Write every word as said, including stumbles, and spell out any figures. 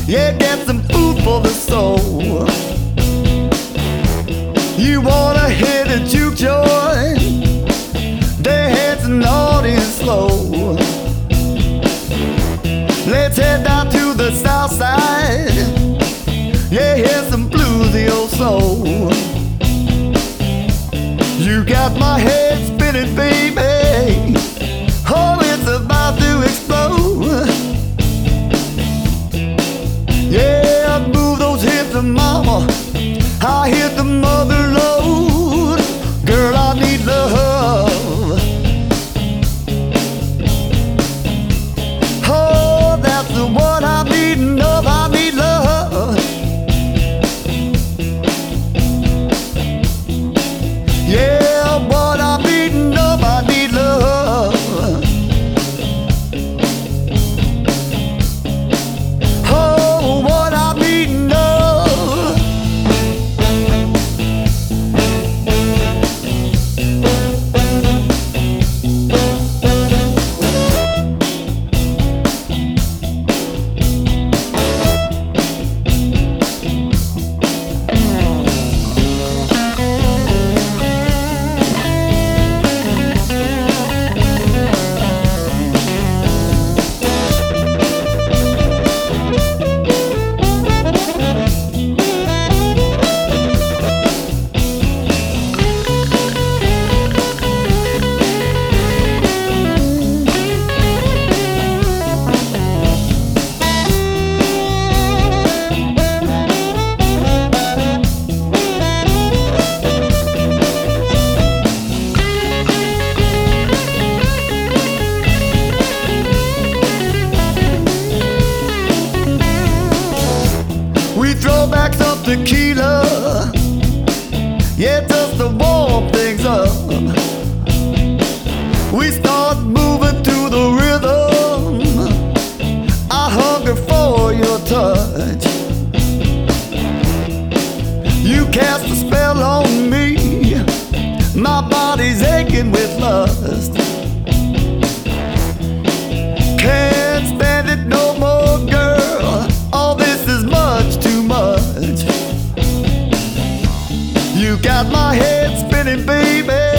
Yeah, get some food for the soul. You wanna hit a juke joint? Dance naughty and slow. Let's head down to the south side. Yeah, here's some bluesy old soul. You got my head spinning, baby. Oh, it's about to explode. Yeah, move those hips, mama. I hit the mother load. Girl, I need love. Oh, that's the one I'm needing of. I need love. Yeah, what I'm needing of. I need love. Oh, what I'm needing of. We throw back some tequila, yeah, just to warm things up. We start moving to the rhythm. I hunger for your touch. You cast a spell on me. My body's aching with lust. Can't stand it no more, girl. All this is much too much. You got my head spinning, baby.